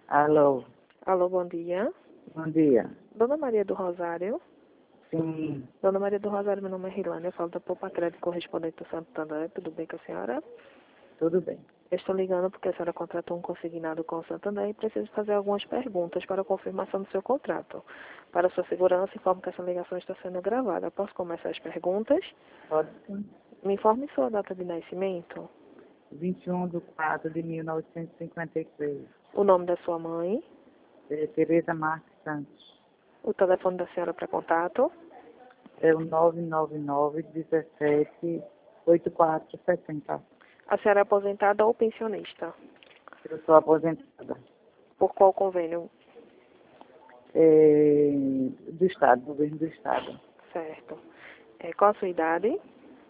Alô, Alô, bom dia. bom dia. Dona Maria do Rosário. Sim, Dona Maria do Rosário, meu nome é Rilane, eu falo da Poupa Crédito correspondente do Santander. Tudo bem com a senhora? tudo bem. Eu estou ligando porque a senhora contratou um consignado com o Santander e preciso fazer algumas perguntas para a confirmação do seu contrato. Para sua segurança, informo que essa ligação está sendo gravada. Posso começar as perguntas? Pode sim. Me informe sua data de nascimento, 21/4/1953. o nome da sua mãe, Tereza Marques Santos. o telefone da senhora para contato. É o 999-17-8470. A senhora é aposentada ou pensionista? Eu sou aposentada. Por qual convênio? Do Estado, do governo do Estado. Certo. Qual a sua idade?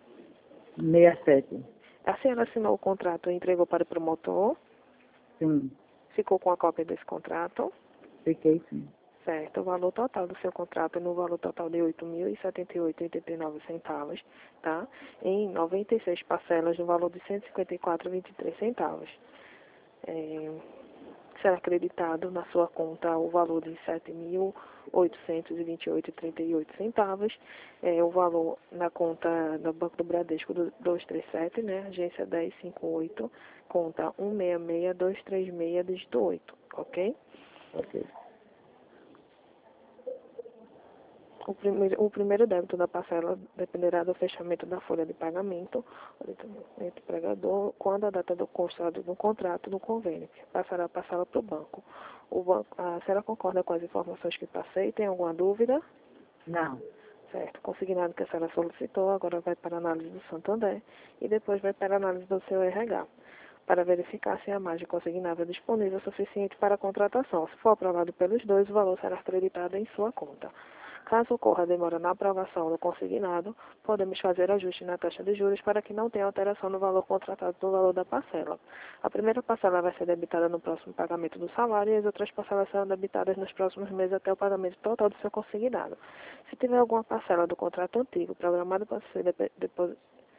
67. A senhora assinou o contrato e entregou para o promotor? Sim, Ficou com a cópia desse contrato? fiquei sim. Certo. O valor total do seu contrato é no valor total de R$ 8.078,89, tá? Em 96 parcelas no valor de R$ 154,23. Será acreditado na sua conta o valor de R$ 7.828,38. O valor na conta do Banco do Bradesco do 237, né? Agência 1058, conta 166236, dígito 8, ok? Ok. O primeiro débito da parcela dependerá do fechamento da folha de pagamento entre o empregador quando a data do constado do contrato do convênio, que passará a parcela para o banco. A senhora concorda com as informações que passei? Tem alguma dúvida? Não, Certo. Consignado que a senhora solicitou, agora vai para a análise do Santander e depois vai para a análise do seu RH, para verificar se a margem consignável é disponível o suficiente para a contratação. Se for aprovado pelos dois, o valor será acreditado em sua conta. Caso ocorra demora na aprovação do consignado, podemos fazer ajuste na taxa de juros para que não tenha alteração no valor contratado do valor da parcela. A primeira parcela vai ser debitada no próximo pagamento do salário e as outras parcelas serão debitadas nos próximos meses até o pagamento total do seu consignado. Se tiver alguma parcela do contrato antigo programada para ser depositada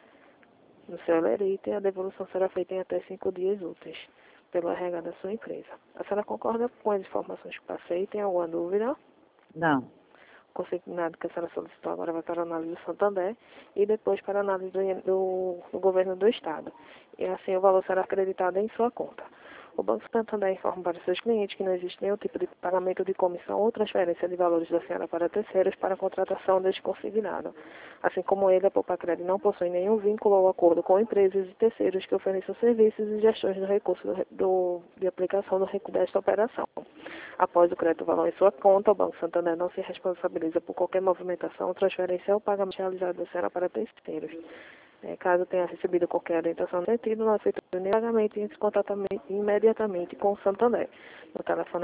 no seu Lerite, a devolução será feita em até 5 dias úteis pelo RH da sua empresa. A senhora concorda com as informações que passei? Tem alguma dúvida? não. O consignado que a senhora solicitou agora vai para a análise do Santander e depois para a análise do governo do Estado. E assim o valor será acreditado em sua conta. O Banco Santander informa para seus clientes que não existe nenhum tipo de pagamento de comissão ou transferência de valores da senhora para terceiros para a contratação deste consignado. Assim como ele, a Poupa Crédito não possui nenhum vínculo ou acordo com empresas e terceiros que ofereçam serviços e gestões do recurso de aplicação do recurso desta operação. Após o crédito valor em sua conta, o Banco Santander não se responsabiliza por qualquer movimentação, transferência ou pagamento realizado da senhora para terceiros. Caso tenha recebido qualquer orientação no sentido, não aceita nenhum pagamento e entre em contato imediatamente com o Santander. No telefone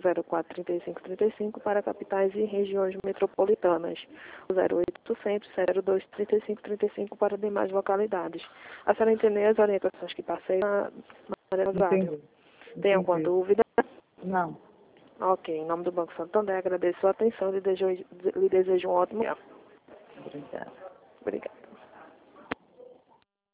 4004-3535 para capitais e regiões metropolitanas. O 0800 02 3535 para demais localidades. A senhora entendeu as orientações que passei na rádio? Entendi. Tem alguma Entendi. dúvida? Não. Ok, em nome do Banco Santander, agradeço a atenção e lhe desejo um ótimo dia. Obrigada. Obrigada.